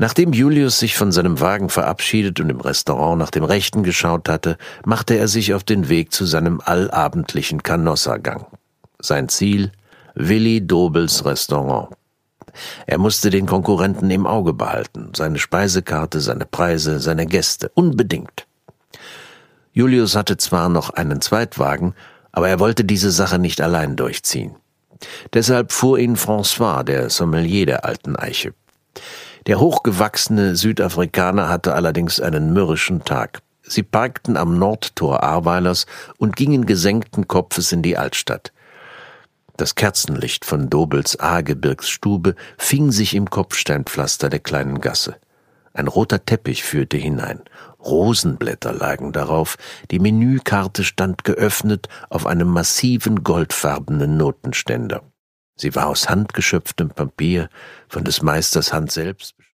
Nachdem Julius sich von seinem Wagen verabschiedet und im Restaurant nach dem Rechten geschaut hatte, machte er sich auf den Weg zu seinem allabendlichen Canossa-Gang. Sein Ziel: Willi Dobels Restaurant. Er musste den Konkurrenten im Auge behalten, seine Speisekarte, seine Preise, seine Gäste, unbedingt. Julius hatte zwar noch einen Zweitwagen, aber er wollte diese Sache nicht allein durchziehen. Deshalb fuhr ihn François, der Sommelier der Alten Eiche. Der hochgewachsene Südafrikaner hatte allerdings einen mürrischen Tag. Sie parkten am Nordtor Ahrweilers und gingen gesenkten Kopfes in die Altstadt. Das Kerzenlicht von Dobels A-Gebirgsstube fing sich im Kopfsteinpflaster der kleinen Gasse. Ein roter Teppich führte hinein. Rosenblätter lagen darauf, die Menükarte stand geöffnet auf einem massiven goldfarbenen Notenständer. Sie war aus handgeschöpftem Papier, von des Meisters Hand selbst